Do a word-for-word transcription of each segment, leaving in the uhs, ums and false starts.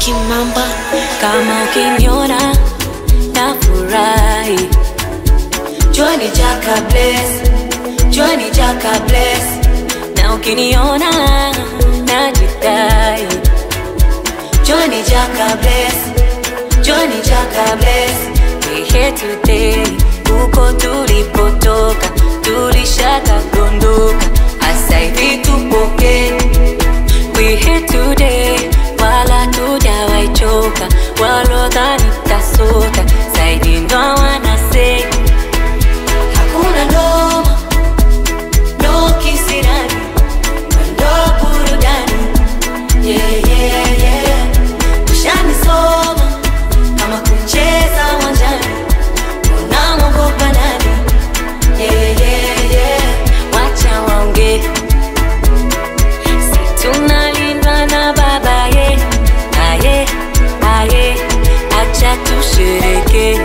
Kimamba. Kama ukiniona nafurahi, jua ni Jaka bless, jua ni Jaka bless. Na ukiniona najidai, jua ni Jaka bless, jua ni Jaka bless. We here today, uko tulipotoka, tulishaka gondoka, asa hivi tupoke. We here today, wala tujawai choka, walodhani tasota, zaidi ndo wanasei. Hakuna noma, no kisirani, ndo burudani. Yeah, yeah, yeah. Ushanisoma, kama kucheza uwanjani, unamwogopa nani? Yeah, yeah, yeah. Wacha waonge, si tunalindwa na baba ye. Aye, aye, acha tushereke,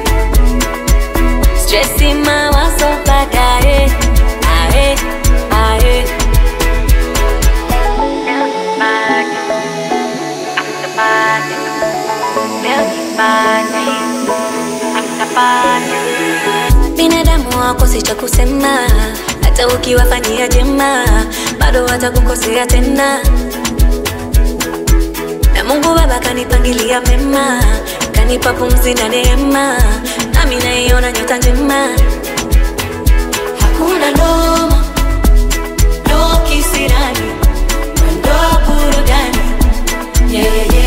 stressi mawazo baadaye. Aye, aye. Binadamu wako si cha kusema, hata ukiwafanyia jema bado watakukosea tena. Na Mungu Baba kanipangilia mema, kanipa pumzi na neema, nami naiona nyota njema. Hakuna noma, no kisirani, ndo burudani. Yeah, yeah, yeah.